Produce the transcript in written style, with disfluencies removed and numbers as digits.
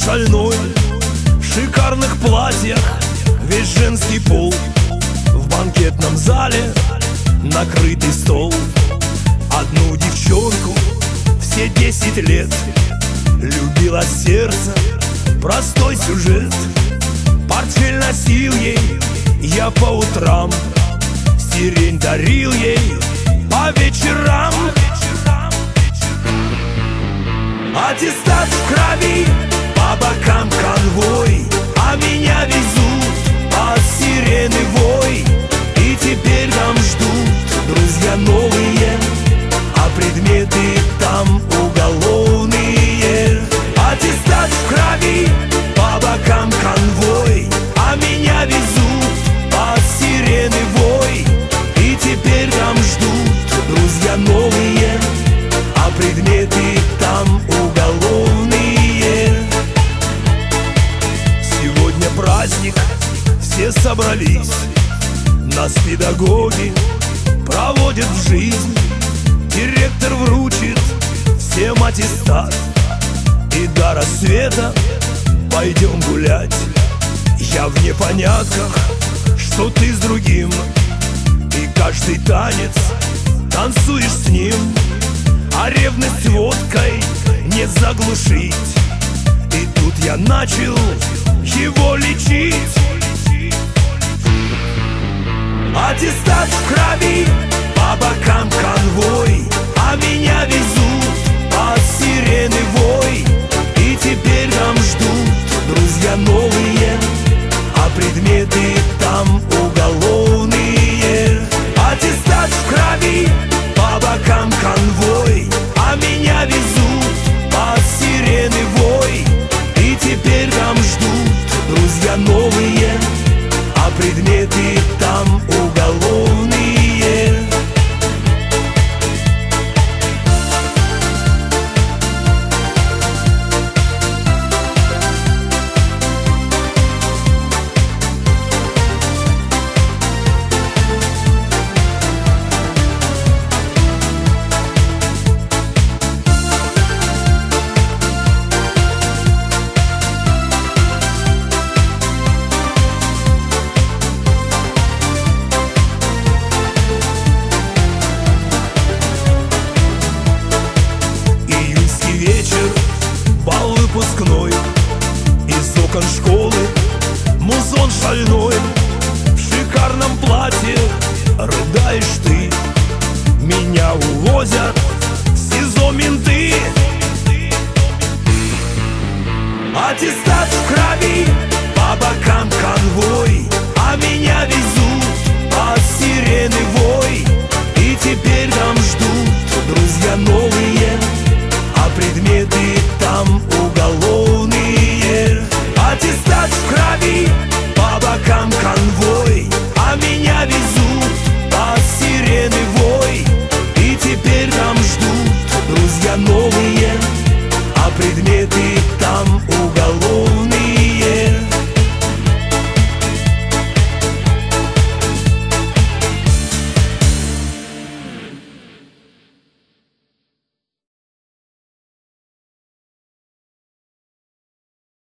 шальной, в шикарных платьях, весь женский пол. В банкетном зале накрытый стол. Одну девчонку все 10 лет любило сердце, простой сюжет. Портфель носил ей я по утрам, сирень дарил ей по вечерам. Аттестат в крови, по бокам конвой, а меня везут под сирены вой. И теперь там ждут друзья новые, а предметы там уголовные. Аттестат в крови, по бокам конвой, а меня везут под сирены вой. И теперь там ждут друзья новые, а предметы там уголовные. Сегодня праздник, все собрались, нас педагоги проводят в жизнь. Директор вручит всем аттестат, и до рассвета пойдем гулять. Я в непонятках, что ты с другим, и каждый танец танцуешь с ним. А ревность водкой не заглушить, и тут я начал его лечить. Аттестат в крови, по бокам конвой, а меня везут под сирены вой. И теперь там ждут друзья новые, а предметы там уголовные. Аттестат в крови, по бокам конвой, а меня везут под сирены вой. И теперь там ждут друзья новые, а предметы там уголовные. Бал выпускной, из окон школы музон шальной. В шикарном платье рыдаешь ты, меня увозят в СИЗО менты. Аттестат в крови, по бокам конвой, а меня везут под сирены вой. И теперь там ждут друзья новые, а предметы там уголовные. Аттестат в крови, по бокам конвой, а меня везут под сирены вой. И теперь там ждут друзья новые, а предметы